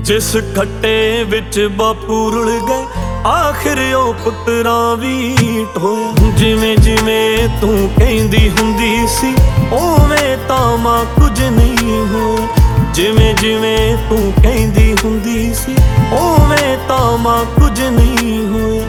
जिस खट्टे विच बापू रुल गए आखिर ओ पुत्तरां वी ढोया। जिवें जिवें तू कहंदी हुंदी सी उवें तां मां कुछ नहीं होया। जिवें जिवें तू कहंदी हुंदी सी उवें तां मां कुछ नहीं होया।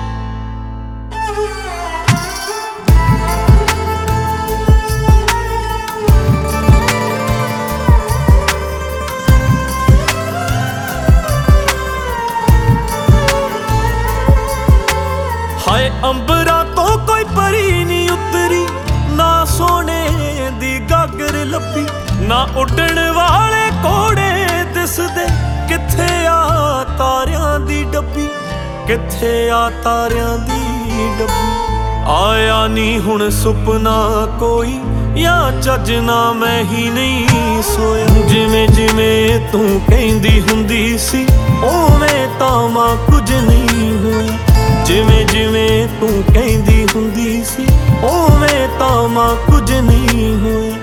हाय अंबरा तो कोई परी नहीं उतरी, ना सोने दी गागर लब्भी, ना उड़न वाले कोड़े दिसदे, किथे आ तारियां दी डब्बी, किथे आ तारियां दी डब्बी। आया नी हुण सुपना कोई या चजना मैं ही नहीं सोया। जिवें जिवें तू कहंदी हुंदी सी उवें तां मां कुछ नहीं होया। जिवें जिवें तू कहंदी हुंदी सी उवें तां मां कुछ नहीं होया।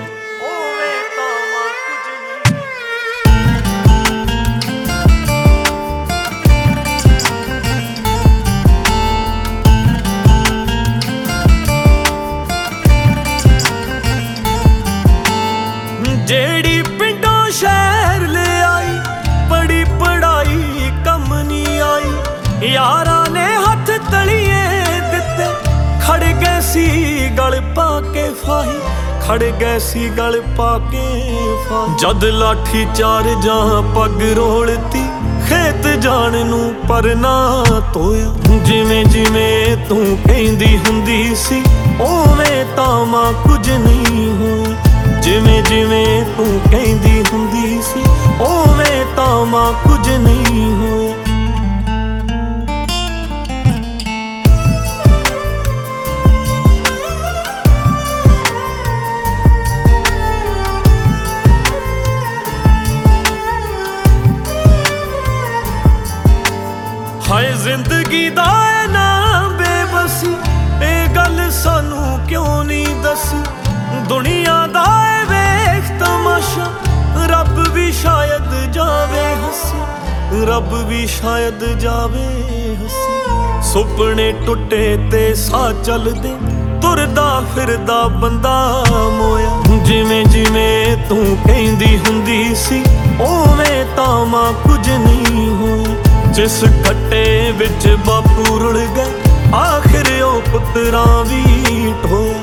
जेड़ी पिंडों शहर ले आई बड़ी पढ़ाई कम नहीं आई। यारा ने हथ तलिए दिते खड़ गए सी गल पाके फाही, खड़ गए सी गल पाके फाही। जद लाठी चार जा पग रोलती खेत जान नू पर ना तोया। जिवें जिवें तू कहंदी हुंदी सी उवें तां मां कुछ नहीं होया। जिवें जिवें तू कहंदी हुंदी सी उवें तां मां कुछ नहीं होया। हाय जिंदगी दा ऐ ना बेबसी, ए गल सानू क्यों नहीं दसी। दुनिया दा ऐ वेख तमाशा, रब भी शायद जावे हसी, रब भी शायद जावे हसी। सुपने टुटे ते साह चलदे तुरदा फिरदा बंदा मोया। जिवें जिवें तू कहंदी हुंदी सी उवें तां मां कुछ नहीं होया। जिस खट्टे विच बापू रुल गए आखिर ओ पुत्तरां वी ढोया।